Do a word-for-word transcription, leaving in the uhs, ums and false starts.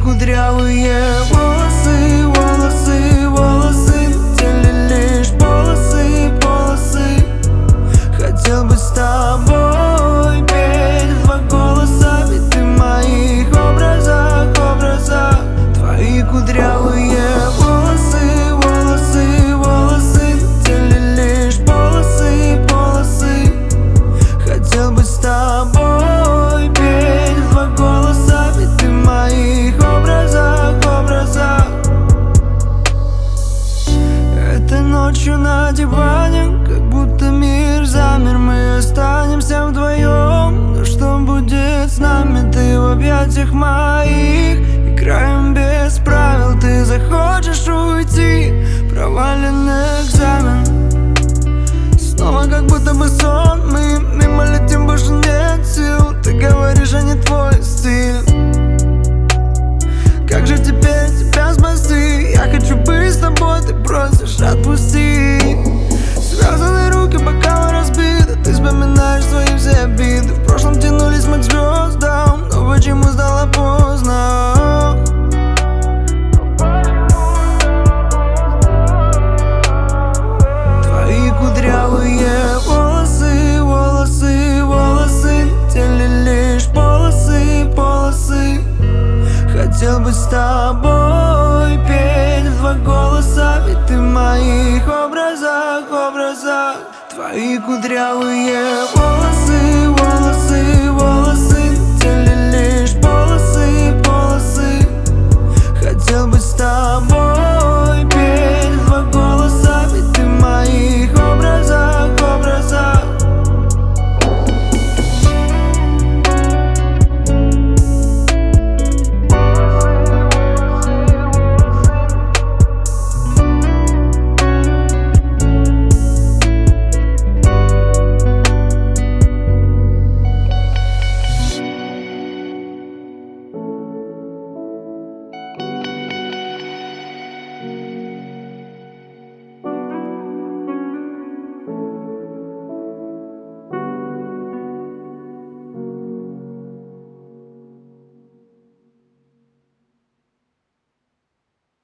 кудрявые волосы, волосы, волосы, на теле лишь полосы, полосы. Хотел бы с тобой петь в два голоса, ведь ты в моих образах, образах. Твои кудрявые волосы, волосы, волосы, на теле лишь полосы, полосы. Хотел бы с тобой петь в два голоса, ведь ты в моих образах, образах. Этой ночью на диване, как будто мир замер, мы останемся вдвоем. Но что будет с нами, ты в объятиях моих. Играем без правил, ты захочешь уйти. Проваленный экзамен, снова как будто бы сон. Мы мимо летим, больше нет сил. Ты говоришь, а не твой стиль. Как же теперь тебя спасти? Я хочу быть с тобой, ты просишь отпусти. Связаны руки, бокалы разбиты, ты вспоминаешь свои все обиды. В прошлом тянулись мы к звездам, но почему стало поздно? Твои кудрявые волосы, волосы, волосы, на теле лишь полосы, полосы. Хотел бы с тобой петь в два голоса, ведь ты в моих образах, образах. Твои кудрявые волосы, волосы, волосы.